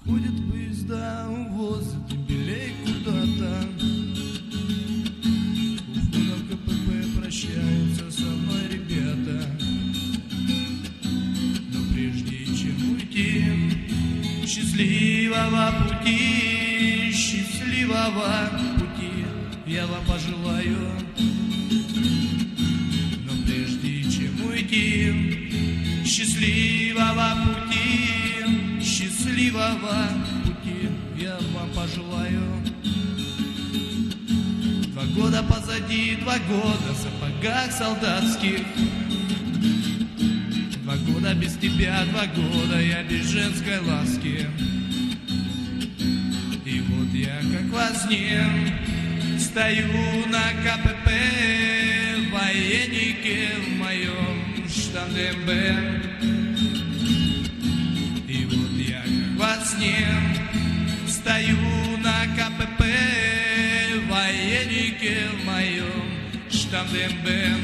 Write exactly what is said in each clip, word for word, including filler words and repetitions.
Ходят поезда, увозят юбилей куда-то. У входа в ка пэ пэ прощаются со мной ребята. Но прежде чем уйти, счастливого пути, счастливого пути я вам пожелаю. Но прежде чем уйти, счастливого пути, счастливого пути я вам пожелаю. Два года позади, два года в сапогах солдатских. Два года без тебя, два года я без женской ласки. И вот я как во сне стою на ка пэ пэ, в военнике в моем штандембе. И вот я как во сне стою на ка пэ пэ, в военнике в моем штандембе.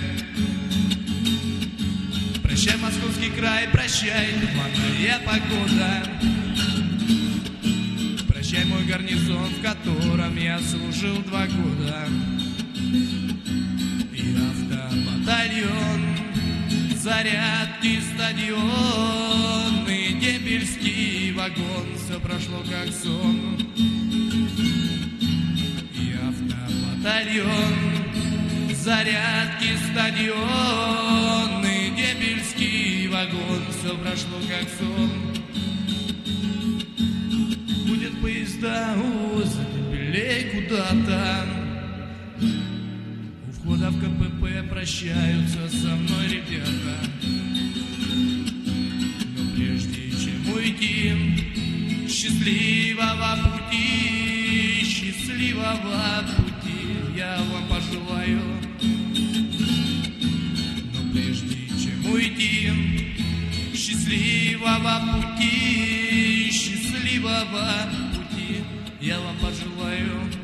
Прощай, московский край, прощай, туманная погода. Прощай, мой гарнизон, в котором я служил два года. И автобатальон, зарядки, стадион, и дембельский вагон, все прошло как сон. И автобатальон, зарядки, стадион, и дембельский вагон, все прошло как сон. Будет поезда, увозят юбилей куда-то. У входа в ка пэ пэ прощаются со мной ребята. Но прежде чем уйти, счастливого пути, счастливого пути я вам пожелаю. Но прежде чем уйти, счастливого пути, счастливого пути я вам пожелаю.